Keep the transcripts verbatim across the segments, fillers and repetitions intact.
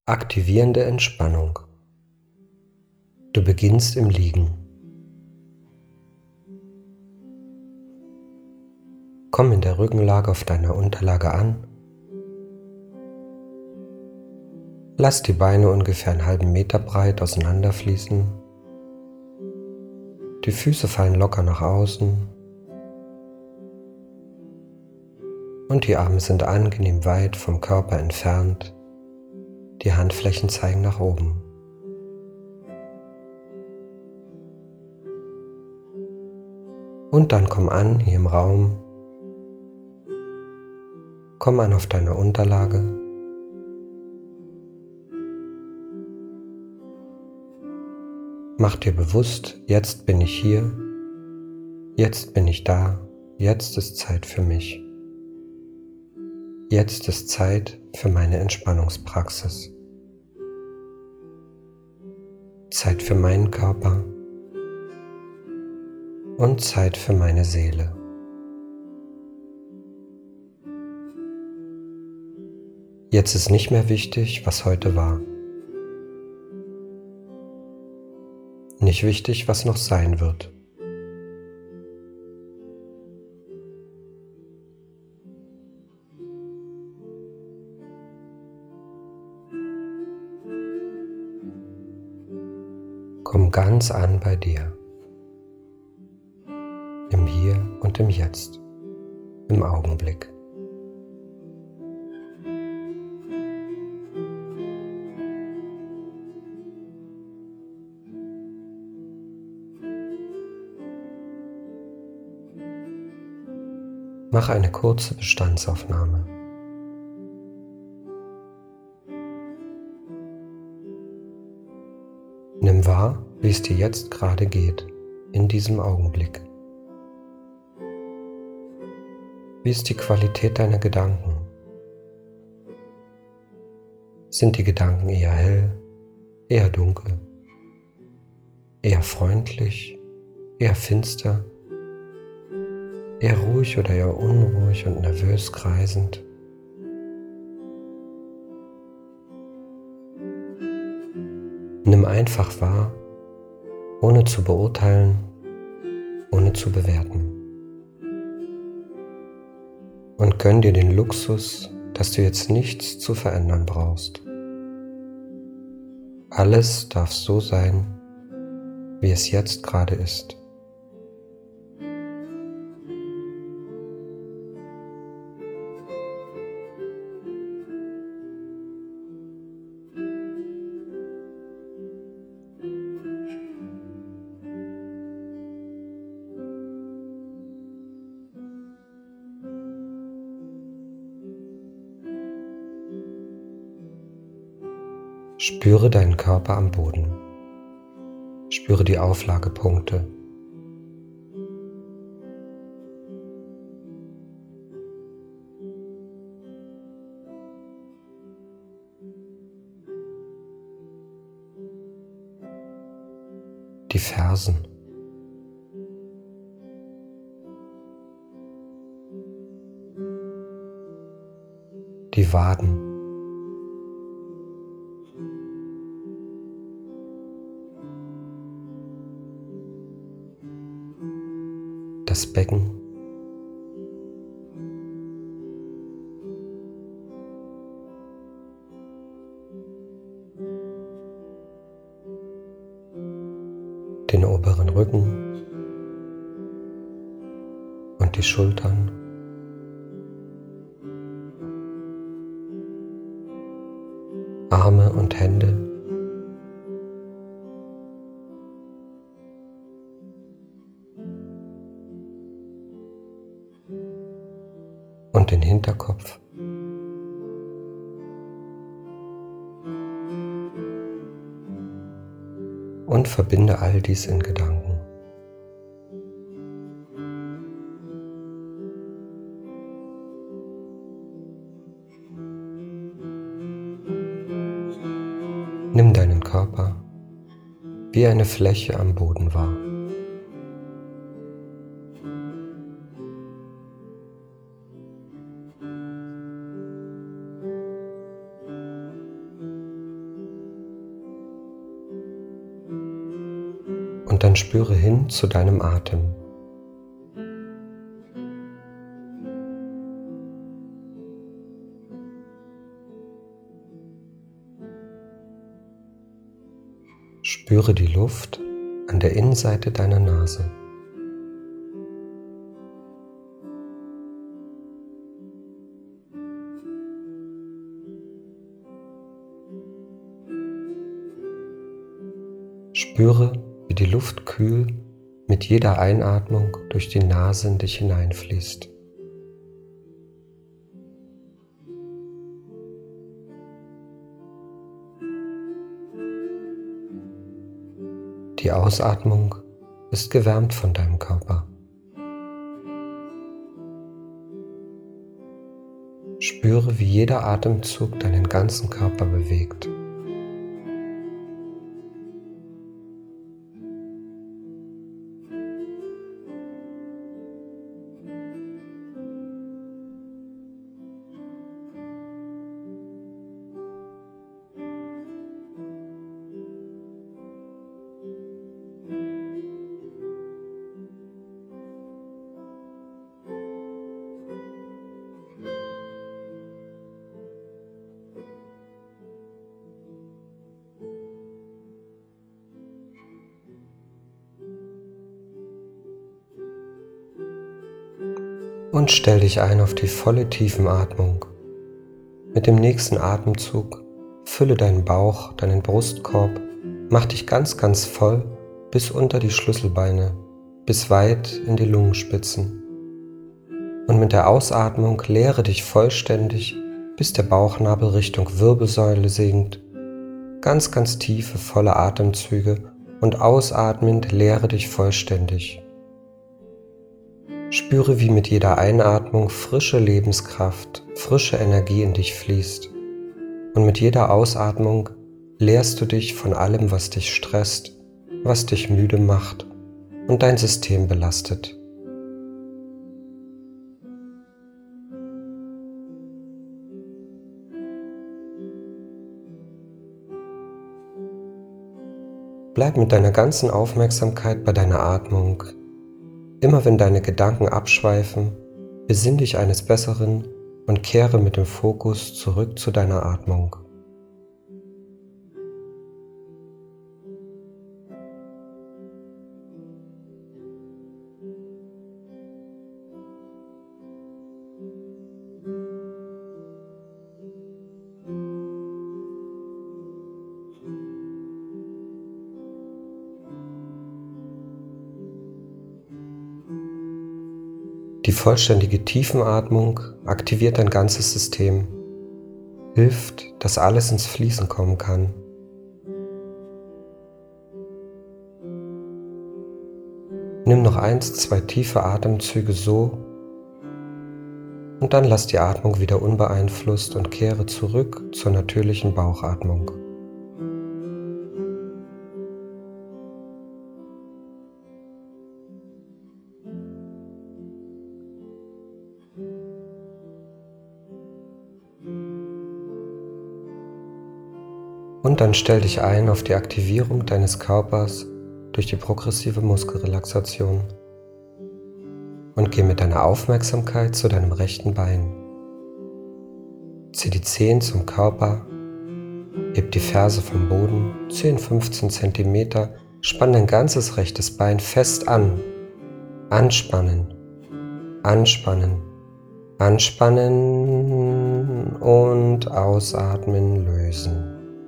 Aktivierende Entspannung. Du beginnst im Liegen. Komm in der Rückenlage auf deiner Unterlage an. Lass die Beine ungefähr einen halben Meter breit auseinanderfließen. Die Füße fallen locker nach außen. Und die Arme sind angenehm weit vom Körper entfernt. Die Handflächen zeigen nach oben. Und dann komm an hier im Raum. Komm an auf deiner Unterlage. Mach dir bewusst, jetzt bin ich hier, jetzt bin ich da, jetzt ist Zeit für mich. Jetzt ist Zeit für meine Entspannungspraxis. Zeit für meinen Körper und Zeit für meine Seele. Jetzt ist nicht mehr wichtig, was heute war. Nicht wichtig, was noch sein wird. Komm ganz an bei dir. Im Hier und im Jetzt. Im Augenblick. Mach eine kurze Bestandsaufnahme. Nimm wahr, wie es dir jetzt gerade geht, in diesem Augenblick. Wie ist die Qualität deiner Gedanken? Sind die Gedanken eher hell, eher dunkel, eher freundlich, eher finster, eher ruhig oder eher unruhig und nervös kreisend? Nimm einfach wahr, ohne zu beurteilen, ohne zu bewerten. Und gönn dir den Luxus, dass du jetzt nichts zu verändern brauchst. Alles darf so sein, wie es jetzt gerade ist. Spüre deinen Körper am Boden. Spüre die Auflagepunkte. Die Fersen. Die Waden. Das Becken. Den oberen Rücken und die Schultern. Arme und Hände. Und den Hinterkopf. Und verbinde all dies in Gedanken. Nimm deinen Körper wie eine Fläche am Boden wahr. Und dann spüre hin zu deinem Atem. Spüre die Luft an der Innenseite deiner Nase. Spüre, wie die Luft kühl mit jeder Einatmung durch die Nase in dich hineinfließt. Die Ausatmung ist gewärmt von deinem Körper. Spüre, wie jeder Atemzug deinen ganzen Körper bewegt. Und stell dich ein auf die volle Tiefenatmung. Mit dem nächsten Atemzug fülle deinen Bauch, deinen Brustkorb, mach dich ganz, ganz voll bis unter die Schlüsselbeine, bis weit in die Lungenspitzen. Und mit der Ausatmung leere dich vollständig, bis der Bauchnabel Richtung Wirbelsäule sinkt. Ganz, ganz tiefe, volle Atemzüge und ausatmend leere dich vollständig. Spüre, wie mit jeder Einatmung frische Lebenskraft, frische Energie in dich fließt. Und mit jeder Ausatmung leerst du dich von allem, was dich stresst, was dich müde macht und dein System belastet. Bleib mit deiner ganzen Aufmerksamkeit bei deiner Atmung. Immer wenn deine Gedanken abschweifen, besinn dich eines Besseren und kehre mit dem Fokus zurück zu deiner Atmung. Die vollständige Tiefenatmung aktiviert dein ganzes System, hilft, dass alles ins Fließen kommen kann. Nimm noch eins, zwei tiefe Atemzüge so und dann lass die Atmung wieder unbeeinflusst und kehre zurück zur natürlichen Bauchatmung. Und dann stell dich ein auf die Aktivierung deines Körpers durch die progressive Muskelrelaxation und geh mit deiner Aufmerksamkeit zu deinem rechten Bein. Zieh die Zehen zum Körper, heb die Ferse vom Boden, zehn, fünfzehn Zentimeter, spann dein ganzes rechtes Bein fest an, anspannen, anspannen, anspannen und ausatmen, lösen.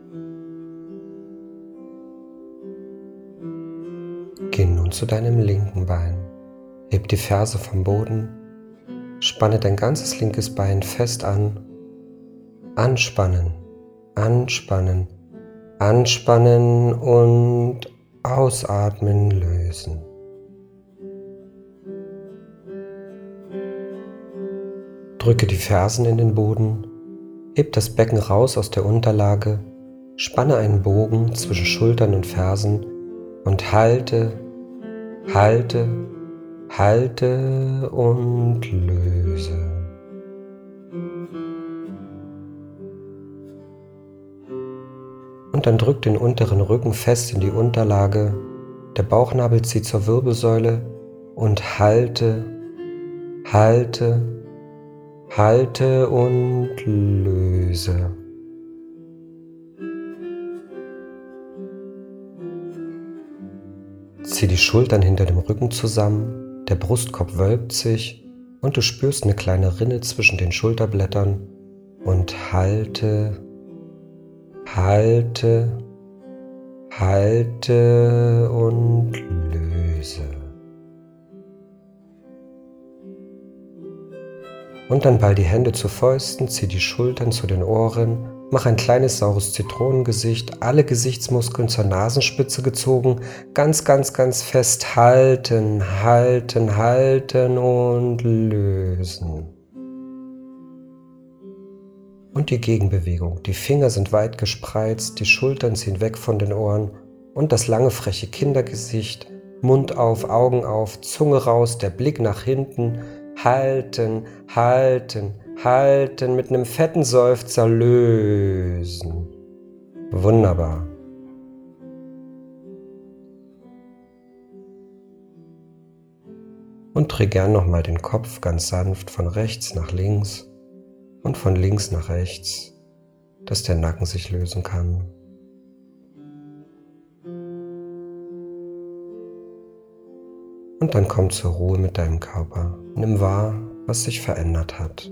Geh nun zu deinem linken Bein, heb die Ferse vom Boden, spanne dein ganzes linkes Bein fest an, anspannen, anspannen, anspannen und ausatmen, lösen. Drücke die Fersen in den Boden, heb das Becken raus aus der Unterlage, spanne einen Bogen zwischen Schultern und Fersen und halte, halte, halte und löse. Und dann drück den unteren Rücken fest in die Unterlage, Der Bauchnabel zieht zur Wirbelsäule und halte, halte, halte und löse. Zieh die Schultern hinter dem Rücken zusammen, der Brustkorb wölbt sich und du spürst eine kleine Rinne zwischen den Schulterblättern und halte, halte, halte und löse. Und dann ball die Hände zu Fäusten, zieh die Schultern zu den Ohren, mach ein kleines saures Zitronengesicht, alle Gesichtsmuskeln zur Nasenspitze gezogen, ganz, ganz, ganz fest halten, halten, halten und lösen. Und die Gegenbewegung. Die Finger sind weit gespreizt, die Schultern ziehen weg von den Ohren und das lange freche Kindergesicht, Mund auf, Augen auf, Zunge raus, der Blick nach hinten, halten, halten, halten, mit einem fetten Seufzer lösen. Wunderbar. Und dreh gern nochmal den Kopf ganz sanft von rechts nach links und von links nach rechts, dass der Nacken sich lösen kann. Und dann komm zur Ruhe mit deinem Körper. Nimm wahr, was sich verändert hat.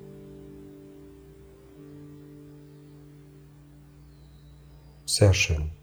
Sehr schön.